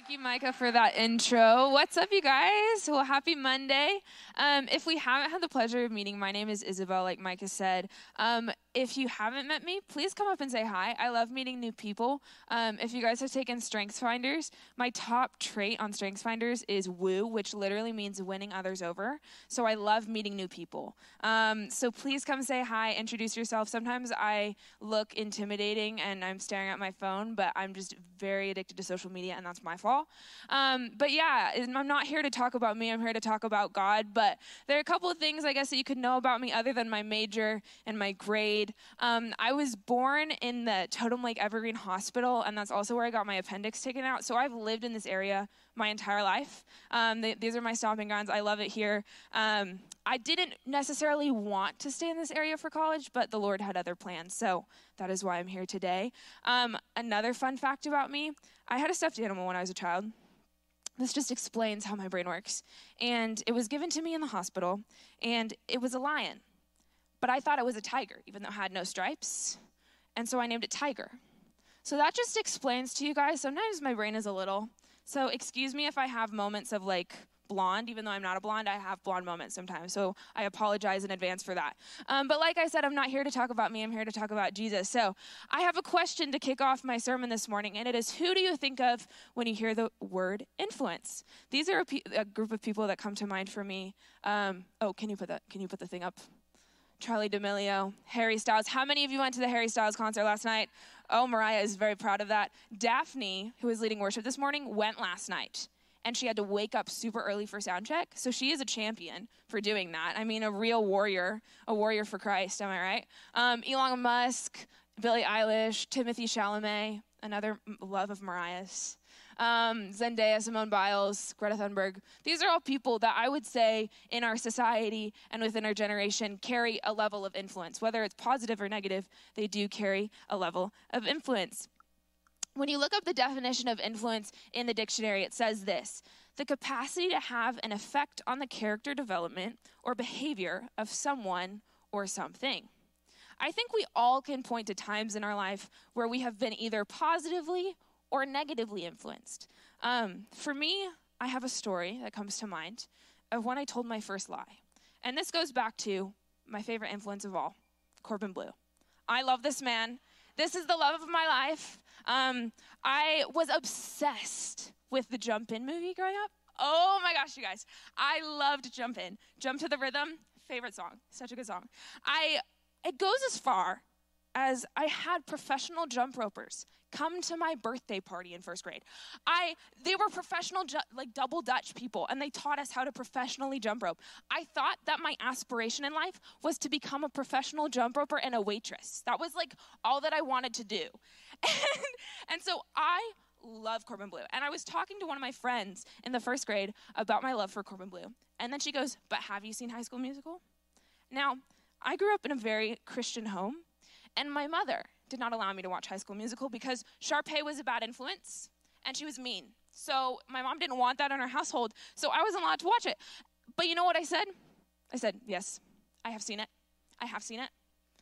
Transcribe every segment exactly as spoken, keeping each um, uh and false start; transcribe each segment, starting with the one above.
Thank you, Micah, for that intro. What's up, you guys? Well, happy Monday. Um, if we haven't had the pleasure of meeting, my name is Isabel, like Micah said. Um, if you haven't met me, please come up and say hi. I love meeting new people. Um, if you guys have taken StrengthsFinders, my top trait on StrengthsFinders is woo, which literally means winning others over. So I love meeting new people. Um, so please come say hi, introduce yourself. Sometimes I look intimidating and I'm staring at my phone, but I'm just very addicted to social media, and that's my fault. Um, but yeah, I'm not here to talk about me. I'm here to talk about God. But there are a couple of things, I guess, that you could know about me other than my major and my grade. Um, I was born in the Totem Lake Evergreen Hospital, and that's also where I got my appendix taken out. So I've lived in this area my entire life. Um, th- these are my stomping grounds. I love it here. Um, I didn't necessarily want to stay in this area for college, but the Lord had other plans, so that is why I'm here today. Um, another fun fact about me, I had a stuffed animal when I was a child. This just explains how my brain works. And it was given to me in the hospital, and it was a lion. But I thought it was a tiger, even though it had no stripes. And so I named it Tiger. So that just explains to you guys, sometimes my brain is a little. So excuse me if I have moments of like blonde, even though I'm not a blonde, I have blonde moments sometimes. So I apologize in advance for that. Um, but like I said, I'm not here to talk about me. I'm here to talk about Jesus. So I have a question to kick off my sermon this morning, and it is, who do you think of when you hear the word influence? These are a, pe- a group of people that come to mind for me. Um, oh, can you put that? Can you put the thing up? Charli D'Amelio, Harry Styles. How many of you went to the Harry Styles concert last night? Oh, Mariah is very proud of that. Daphne, who was leading worship this morning, went last night. And she had to wake up super early for sound check. So she is a champion for doing that. I mean, a real warrior, a warrior for Christ, am I right? Um, Elon Musk, Billie Eilish, Timothy Chalamet, another love of Mariah's. Um, Zendaya, Simone Biles, Greta Thunberg. These are all people that I would say in our society and within our generation carry a level of influence. Whether it's positive or negative, they do carry a level of influence. When you look up the definition of influence in the dictionary, it says this: the capacity to have an effect on the character development or behavior of someone or something. I think we all can point to times in our life where we have been either positively or negatively influenced. Um, for me, I have a story that comes to mind of when I told my first lie. And this goes back to my favorite influence of all, Corbin Bleu. I love this man. This is the love of my life. Um, I was obsessed with the Jump In movie growing up. Oh my gosh, you guys. I loved Jump In. Jump to the Rhythm, favorite song. Such a good song. I it goes as far as I had professional jump ropers come to my birthday party in first grade. I they were professional ju- like double Dutch people, and they taught us how to professionally jump rope. I thought that my aspiration in life was to become a professional jump roper and a waitress. That was like all that I wanted to do. And, and so I love Corbin Bleu. And I was talking to one of my friends in the first grade about my love for Corbin Bleu. And then she goes, "But have you seen High School Musical?" Now, I grew up in a very Christian home, and my mother did not allow me to watch High School Musical because Sharpay was a bad influence, and she was mean. So my mom didn't want that in our household, so I wasn't allowed to watch it. But you know what I said? I said, yes, I have seen it. I have seen it.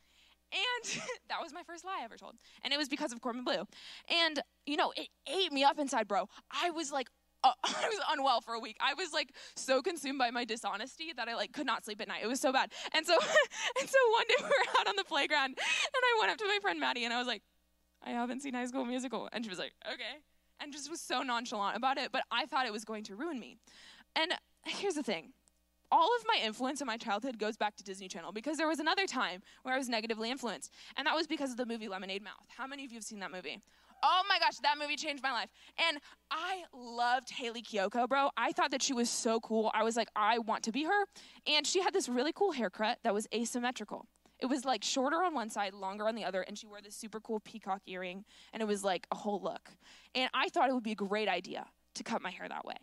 And that was my first lie I ever told. And it was because of Corbin Bleu. And, you know, it ate me up inside, bro. I was like, Uh, I was unwell for a week. I was like so consumed by my dishonesty that I like could not sleep at night. It was so bad. And so and so one day we were out on the playground, and I went up to my friend Maddie, and I was like, "I haven't seen High School Musical." And she was like, "Okay." And just was so nonchalant about it, but I thought it was going to ruin me. And here's the thing. All of my influence in my childhood goes back to Disney Channel, because there was another time where I was negatively influenced, and that was because of the movie Lemonade Mouth. How many of you have seen that movie? Oh my gosh, that movie changed my life. And I loved Hayley Kiyoko, bro. I thought that she was so cool. I was like, I want to be her. And she had this really cool haircut that was asymmetrical. It was like shorter on one side, longer on the other, and she wore this super cool peacock earring, and it was like a whole look. And I thought it would be a great idea to cut my hair that way.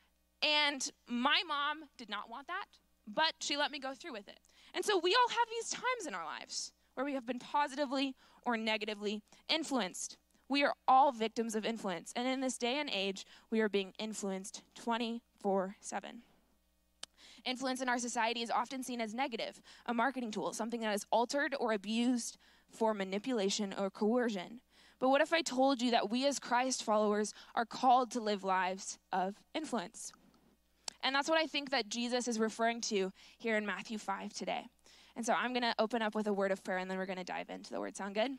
And my mom did not want that, but she let me go through with it. And so we all have these times in our lives where we have been positively or negatively influenced. We are all victims of influence. And in this day and age, we are being influenced twenty-four seven. Influence in our society is often seen as negative, a marketing tool, something that is altered or abused for manipulation or coercion. But what if I told you that we as Christ followers are called to live lives of influence? And that's what I think that Jesus is referring to here in Matthew five today. And so I'm going to open up with a word of prayer, and then we're going to dive into the word. Sound good?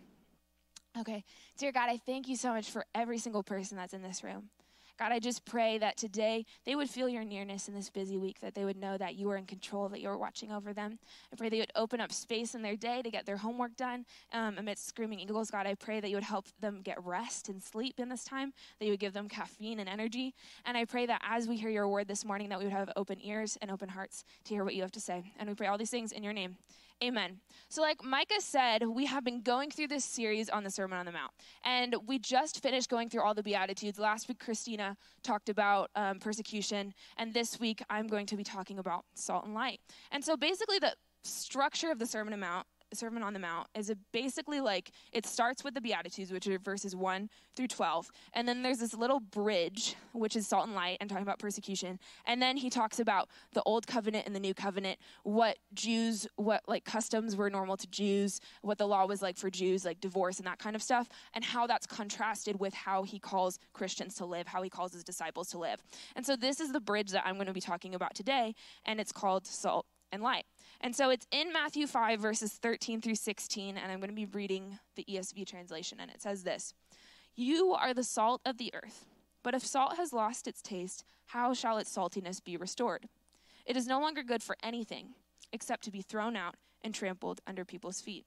Okay. Dear God, I thank you so much for every single person that's in this room. God, I just pray that today they would feel your nearness in this busy week, that they would know that you are in control, that you are watching over them. I pray they would open up space in their day to get their homework done um, amidst screaming eagles. God, I pray that you would help them get rest and sleep in this time, that you would give them caffeine and energy. And I pray that as we hear your word this morning, that we would have open ears and open hearts to hear what you have to say. And we pray all these things in your name. Amen. So like Micah said, we have been going through this series on the Sermon on the Mount. And we just finished going through all the Beatitudes. Last week, Christina talked about um, persecution. And this week, I'm going to be talking about salt and light. And so basically the structure of the Sermon on the Mount Sermon on the Mount is a basically like, it starts with the Beatitudes, which are verses one through twelve. And then there's this little bridge, which is salt and light, and talking about persecution. And then he talks about the old covenant and the new covenant, what Jews, what like customs were normal to Jews, what the law was like for Jews, like divorce and that kind of stuff, and how that's contrasted with how he calls Christians to live, how he calls his disciples to live. And so this is the bridge that I'm going to be talking about today, and it's called salt and light. And so it's in Matthew five, verses thirteen through sixteen, and I'm going to be reading the E S V translation, and it says this: "You are the salt of the earth, but if salt has lost its taste, how shall its saltiness be restored? It is no longer good for anything except to be thrown out and trampled under people's feet.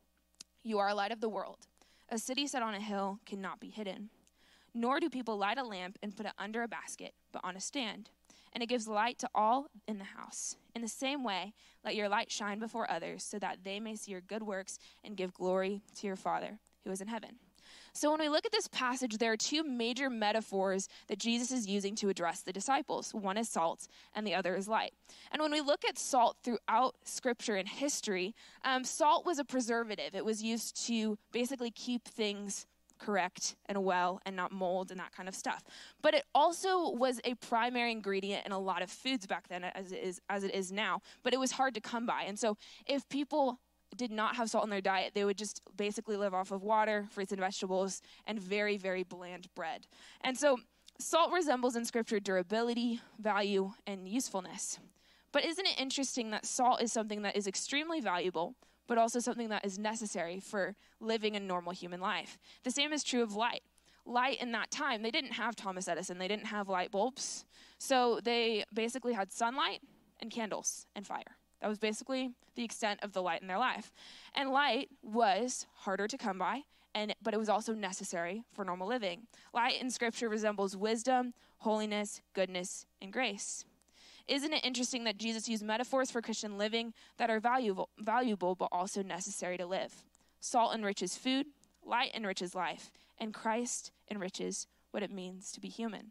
You are a light of the world. A city set on a hill cannot be hidden. Nor do people light a lamp and put it under a basket, but on a stand, and it gives light to all in the house. In the same way, let your light shine before others, so that they may see your good works and give glory to your Father who is in heaven." So when we look at this passage, there are two major metaphors that Jesus is using to address the disciples. One is salt, and the other is light. And when we look at salt throughout Scripture and history, um, salt was a preservative. It was used to basically keep things correct and well and not mold and that kind of stuff. But it also was a primary ingredient in a lot of foods back then, as it is as it is now, but it was hard to come by. And so if people did not have salt in their diet, they would just basically live off of water, fruits and vegetables, and very, very bland bread. And so salt resembles in Scripture durability, value, and usefulness. But isn't it interesting that salt is something that is extremely valuable, but also something that is necessary for living a normal human life? The same is true of light. Light in that time, they didn't have Thomas Edison. They didn't have light bulbs. So they basically had sunlight and candles and fire. That was basically the extent of the light in their life. And light was harder to come by, and but it was also necessary for normal living. Light in Scripture resembles wisdom, holiness, goodness, and grace. Isn't it interesting that Jesus used metaphors for Christian living that are valuable, valuable but also necessary to live? Salt enriches food, light enriches life, and Christ enriches what it means to be human.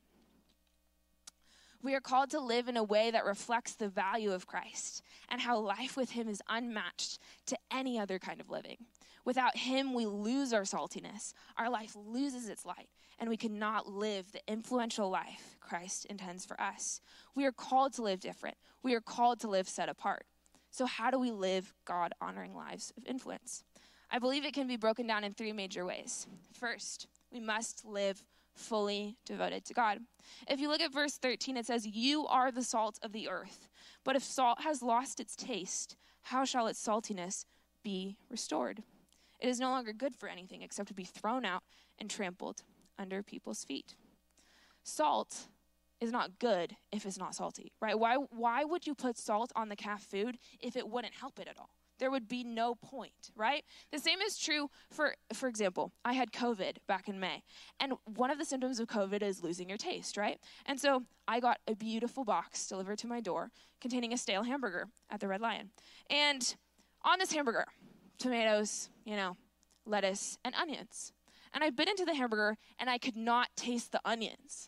We are called to live in a way that reflects the value of Christ and how life with him is unmatched to any other kind of living. Without him, we lose our saltiness. Our life loses its light, and we cannot live the influential life Christ intends for us. We are called to live different. We are called to live set apart. So how do we live God-honoring lives of influence? I believe it can be broken down in three major ways. First, we must live fully devoted to God. If you look at verse thirteen, it says, "You are the salt of the earth. But if salt has lost its taste, how shall its saltiness be restored? It is no longer good for anything except to be thrown out and trampled under people's feet." Salt is not good if it's not salty, right? Why, why would you put salt on the calf food if it wouldn't help it at all? There would be no point, right? The same is true for, for example, I had COVID back in May. And one of the symptoms of COVID is losing your taste, right? And so I got a beautiful box delivered to my door containing a stale hamburger at the Red Lion. And on this hamburger, tomatoes, you know, lettuce, and onions. And I bit into the hamburger, and I could not taste the onions.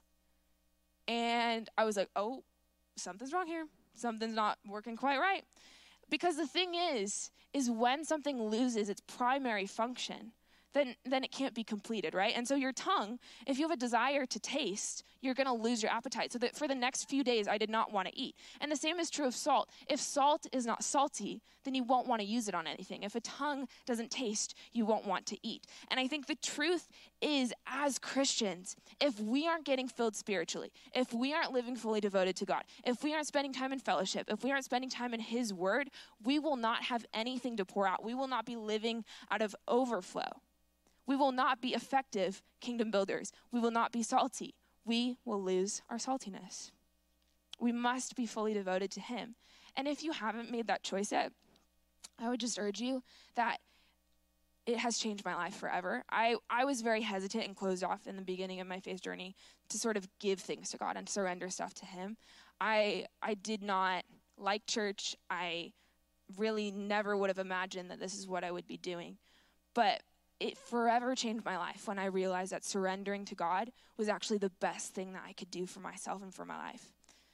And I was like, oh, something's wrong here. Something's not working quite right. Because the thing is, is when something loses its primary function, then, then it can't be completed, right? And so your tongue, if you have a desire to taste, you're going to lose your appetite. So that for the next few days, I did not want to eat. And the same is true of salt. If salt is not salty, then you won't want to use it on anything. If a tongue doesn't taste, you won't want to eat. And I think the truth is, as Christians, if we aren't getting filled spiritually, if we aren't living fully devoted to God, if we aren't spending time in fellowship, if we aren't spending time in his word, we will not have anything to pour out. We will not be living out of overflow. We will not be effective kingdom builders. We will not be salty. We will lose our saltiness. We must be fully devoted to him. And if you haven't made that choice yet, I would just urge you that it has changed my life forever. I, I was very hesitant and closed off in the beginning of my faith journey to sort of give things to God and surrender stuff to him. I I did not like church. I really never would have imagined that this is what I would be doing. But it forever changed my life when I realized that surrendering to God was actually the best thing that I could do for myself and for my life.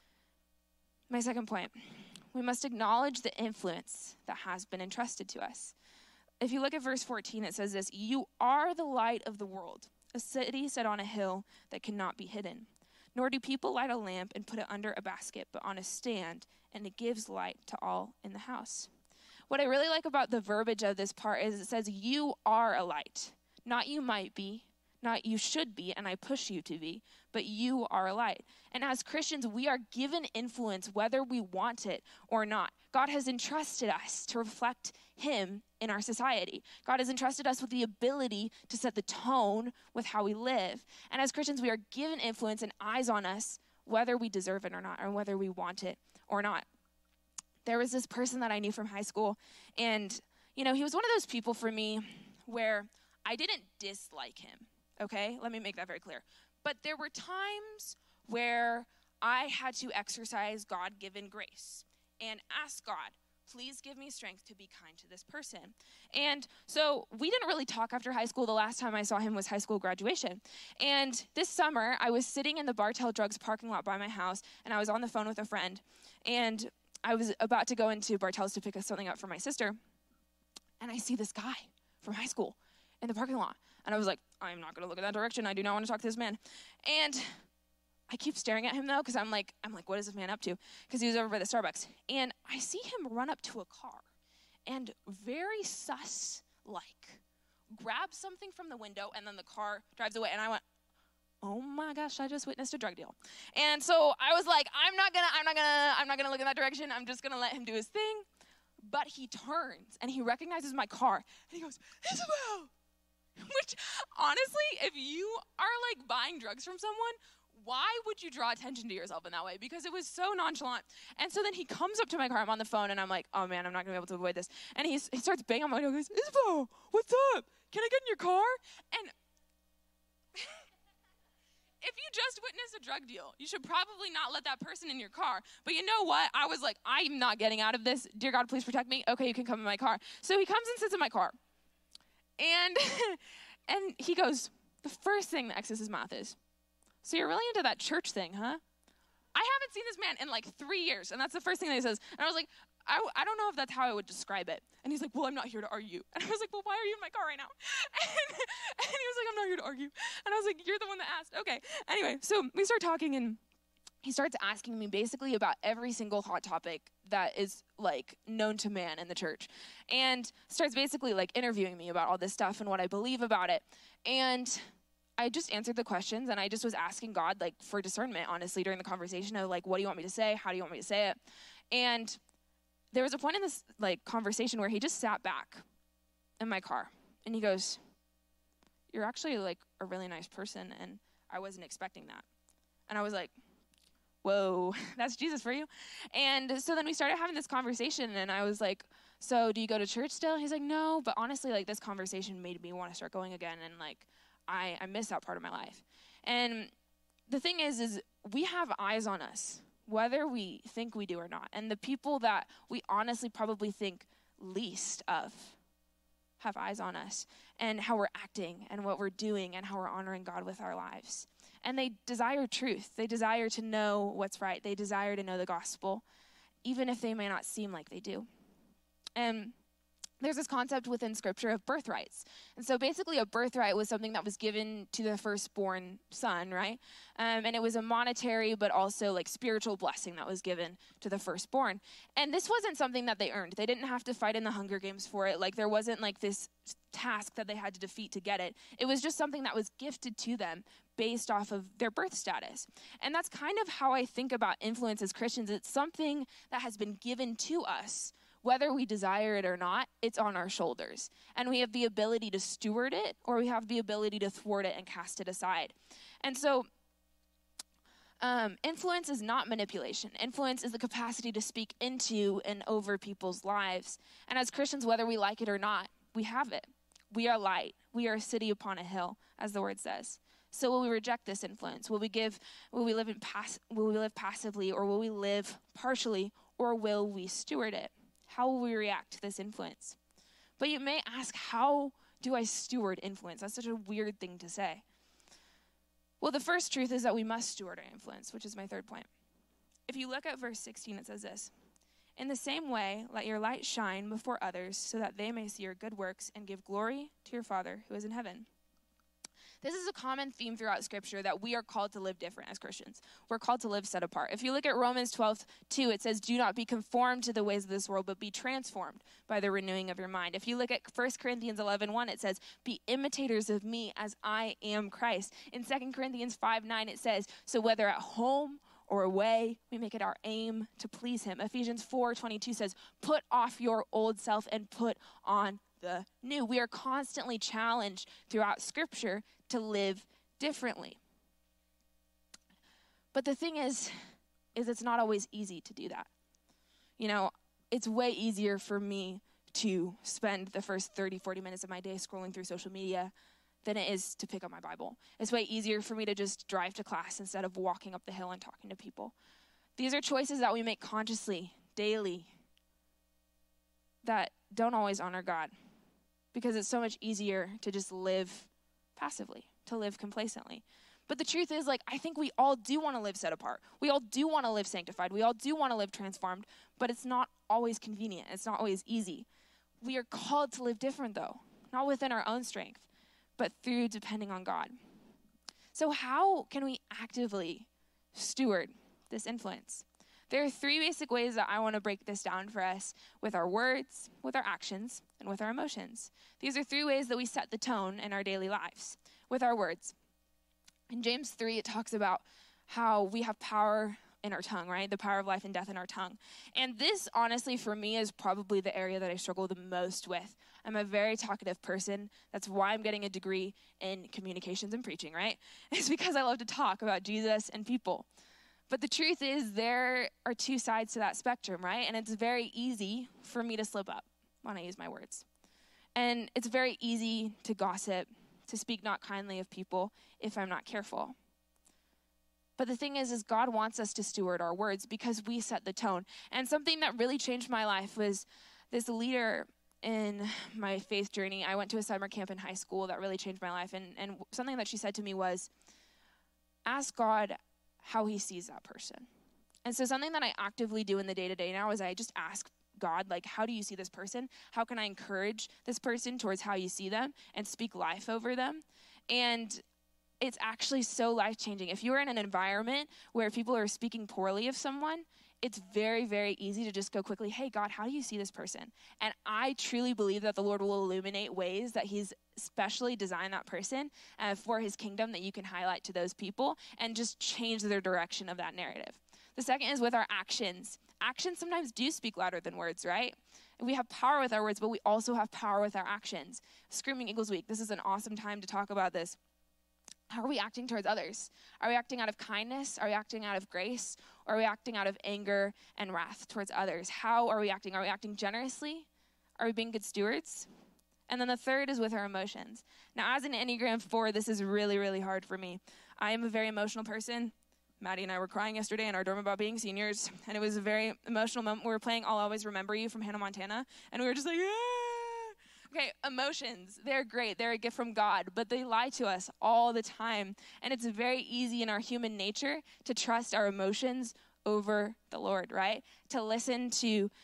My second point, we must acknowledge the influence that has been entrusted to us. If you look at verse fourteen, it says this: "You are the light of the world, a city set on a hill that cannot be hidden. Nor do people light a lamp and put it under a basket, but on a stand, and it gives light to all in the house." What I really like about the verbiage of this part is it says, you are a light. Not you might be, not you should be, and I push you to be, but you are a light. And as Christians, we are given influence whether we want it or not. God has entrusted us to reflect him in our society. God has entrusted us with the ability to set the tone with how we live. And as Christians, we are given influence and eyes on us whether we deserve it or not, or whether we want it or not. There was this person that I knew from high school, and, you know, he was one of those people for me where I didn't dislike him, okay? Let me make that very clear. But there were times where I had to exercise God-given grace and ask God, please give me strength to be kind to this person. And so we didn't really talk after high school. The last time I saw him was high school graduation. And this summer, I was sitting in the Bartell Drugs parking lot by my house, and I was on the phone with a friend. And I was about to go into Bartell's to pick something up for my sister, and I see this guy from high school in the parking lot. And I was like, I'm not going to look in that direction. I do not want to talk to this man. And I keep staring at him, though, because I'm like, I'm like, what is this man up to? Because he was over by the Starbucks. And I see him run up to a car and very sus-like grab something from the window, and then the car drives away. And I went, oh my gosh, I just witnessed a drug deal. And so I was like, I'm not gonna, I'm not gonna, I'm not gonna look in that direction. I'm just gonna let him do his thing. But he turns and he recognizes my car and he goes, Isabel! Which, honestly, if you are like buying drugs from someone, why would you draw attention to yourself in that way? Because it was so nonchalant. And so then he comes up to my car. I'm on the phone and I'm like, oh man, I'm not gonna be able to avoid this. And he's, he starts banging on my window. He goes, Isabel, what's up? Can I get in your car? And if you just witnessed a drug deal, you should probably not let that person in your car. But you know what? I was like, I'm not getting out of this. Dear God, please protect me. Okay, you can come in my car. So he comes and sits in my car. And and he goes, the first thing that exits his mouth is, so you're really into that church thing, huh? I haven't seen this man in like three years. And that's the first thing that he says. And I was like, I, I don't know if that's how I would describe it. And he's like, well, I'm not here to argue. And I was like, well, why are you in my car right now? And, and he was like, I'm not here to argue. And I was like, you're the one that asked. Okay. Anyway, so we start talking, and he starts asking me basically about every single hot topic that is like known to man in the church, and starts basically like interviewing me about all this stuff and what I believe about it. And I just answered the questions, and I just was asking God like for discernment, honestly, during the conversation of like, what do you want me to say? How do you want me to say it? And there was a point in this like conversation where he just sat back in my car, and he goes, you're actually like a really nice person, and I wasn't expecting that. And I was like, whoa, that's Jesus for you. And so then we started having this conversation, and I was like, so do you go to church still? He's like, no, but honestly, like this conversation made me want to start going again, and like I, I miss that part of my life. And the thing is, is we have eyes on us, whether we think we do or not. And the people that we honestly probably think least of have eyes on us and how we're acting and what we're doing and how we're honoring God with our lives. And they desire truth. They desire to know what's right. They desire to know the gospel, even if they may not seem like they do. And there's this concept within Scripture of birthrights. And so basically a birthright was something that was given to the firstborn son, right? Um, and it was a monetary but also like spiritual blessing that was given to the firstborn. And this wasn't something that they earned. They didn't have to fight in the Hunger Games for it. Like there wasn't like this task that they had to defeat to get it. It was just something that was gifted to them based off of their birth status. And that's kind of how I think about influence as Christians. It's something that has been given to us. Whether we desire it or not, it's on our shoulders. And we have the ability to steward it, or we have the ability to thwart it and cast it aside. And so, um, influence is not manipulation. Influence is the capacity to speak into and over people's lives. And as Christians, whether we like it or not, we have it. We are light. We are a city upon a hill, as the word says. So will we reject this influence? Will we give, will we live in pass, will we live passively, or will we live partially, or will we steward it? How will we react to this influence? But you may ask, how do I steward influence? That's such a weird thing to say. Well, the first truth is that we must steward our influence, which is my third point. If you look at verse sixteen, it says this: "In the same way, let your light shine before others so that they may see your good works and give glory to your Father who is in heaven." This is a common theme throughout Scripture, that we are called to live different as Christians. We're called to live set apart. If you look at Romans twelve two, it says, "Do not be conformed to the ways of this world, but be transformed by the renewing of your mind." If you look at First Corinthians eleven one, it says, "Be imitators of me as I am Christ." In Second Corinthians five nine, it says, "So whether at home or away, we make it our aim to please him." Ephesians four twenty-two says, "Put off your old self and put on the new." We are constantly challenged throughout Scripture to live differently. But the thing is, is it's not always easy to do that. You know, it's way easier for me to spend the first thirty, forty minutes of my day scrolling through social media than it is to pick up my Bible. It's way easier for me to just drive to class instead of walking up the hill and talking to people. These are choices that we make consciously, daily, that don't always honor God, because it's so much easier to just live passively, to live complacently. But the truth is, like, I think we all do want to live set apart. We all do want to live sanctified. We all do want to live transformed, but it's not always convenient. It's not always easy. We are called to live different, though, not within our own strength, but through depending on God. So how can we actively steward this influence? There are three basic ways that I want to break this down for us: with our words, with our actions, and with our emotions. These are three ways that we set the tone in our daily lives. With our words. In James three, it talks about how we have power in our tongue, right? The power of life and death in our tongue. And this, honestly, for me, is probably the area that I struggle the most with. I'm a very talkative person. That's why I'm getting a degree in communications and preaching, right? It's because I love to talk about Jesus and people. But the truth is, there are two sides to that spectrum, right? And it's very easy for me to slip up when I use my words. And it's very easy to gossip, to speak not kindly of people if I'm not careful. But the thing is, is God wants us to steward our words because we set the tone. And something that really changed my life was this leader in my faith journey. I went to a summer camp in high school that really changed my life. And, and something that she said to me was, ask God how he sees that person. And so something that I actively do in the day-to-day now is I just ask God, like, how do you see this person? How can I encourage this person towards how you see them and speak life over them? And it's actually so life-changing. If you're in an environment where people are speaking poorly of someone, it's very, very easy to just go quickly, hey, God, how do you see this person? And I truly believe that the Lord will illuminate ways that he's specially designed that person uh, for his kingdom that you can highlight to those people and just change their direction of that narrative. The second is with our actions. Actions sometimes do speak louder than words, right? We have power with our words, but we also have power with our actions. Screaming Eagles Week, this is an awesome time to talk about this. How are we acting towards others? Are we acting out of kindness? Are we acting out of grace? Or are we acting out of anger and wrath towards others? How are we acting? Are we acting generously? Are we being good stewards? And then the third is with our emotions. Now, as an Enneagram four, this is really, really hard for me. I am a very emotional person. Maddie and I were crying yesterday in our dorm about being seniors, and it was a very emotional moment. We were playing I'll Always Remember You from Hannah Montana, and we were just like, yeah. Okay, emotions, they're great. They're a gift from God, but they lie to us all the time. And it's very easy in our human nature to trust our emotions over the Lord, right? To listen to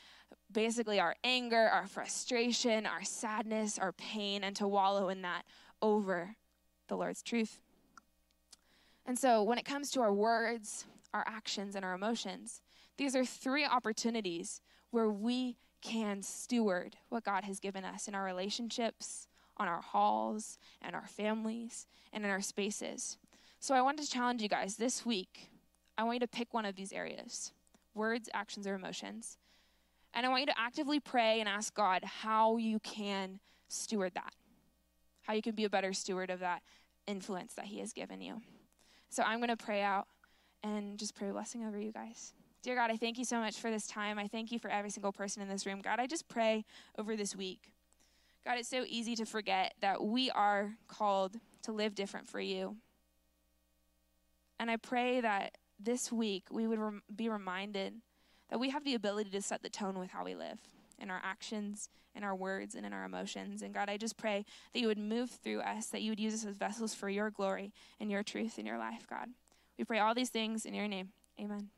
basically our anger, our frustration, our sadness, our pain, and to wallow in that over the Lord's truth. And so when it comes to our words, our actions, and our emotions, these are three opportunities where we can steward what God has given us in our relationships, on our halls, and our families, and in our spaces. So I wanted to challenge you guys this week. I want you to pick one of these areas: words, actions, or emotions. And I want you to actively pray and ask God how you can steward that, how you can be a better steward of that influence that he has given you. So I'm going to pray out and just pray a blessing over you guys. Dear God, I thank you so much for this time. I thank you for every single person in this room. God, I just pray over this week. God, it's so easy to forget that we are called to live different for you. And I pray that this week we would rem- be reminded that we have the ability to set the tone with how we live, in our actions, in our words, and in our emotions. And God, I just pray that you would move through us, that you would use us as vessels for your glory and your truth in your life, God. We pray all these things in your name. Amen.